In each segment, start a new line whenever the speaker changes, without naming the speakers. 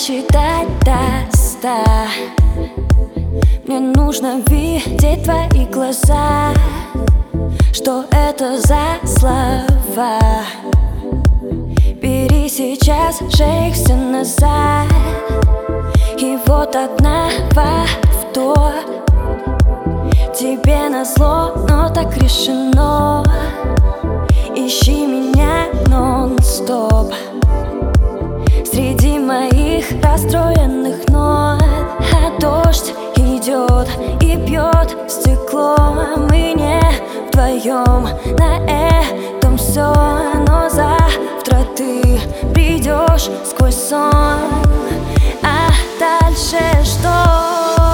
Досчитать до 100. Мне нужно видеть твои глаза. Что это за слова? Бери сейчас, шейся назад. И вот одного в то. Тебе назло, но так решено. Ищи меня нон-стоп среди моих расстроенных нот. А дождь идет и бьет в стекло. Мы не вдвоем на этом все. Но завтра ты придешь сквозь сон. А дальше что?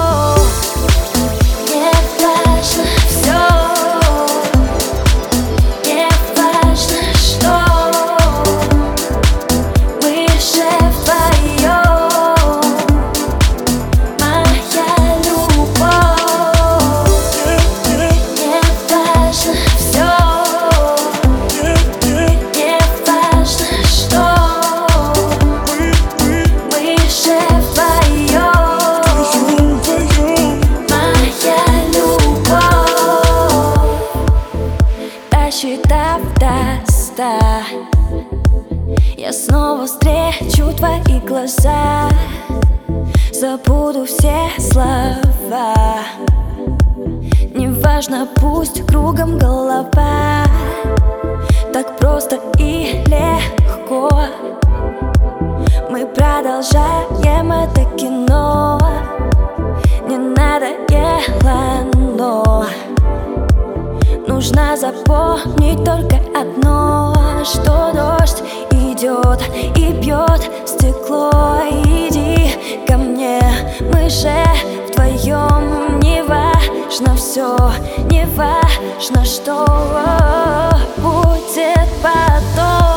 Досчитав до 100, я снова встречу твои глаза. Забуду все слова. Неважно, пусть кругом голова. Так просто и легко мы продолжаем это кино. Не надоело, но нужно запомнить только одно: что дождь идет и бьет в стекло. Иди ко мне, мы же вдвоем. Не важно все, не важно, что будет потом.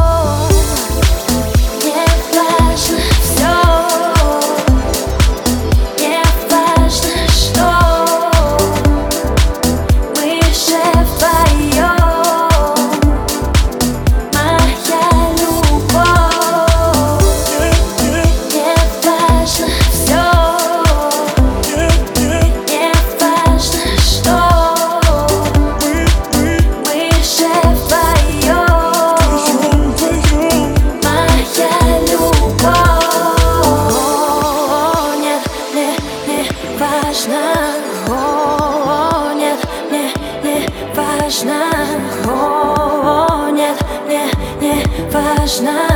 О, нет, мне не важно. О, нет, мне не важно.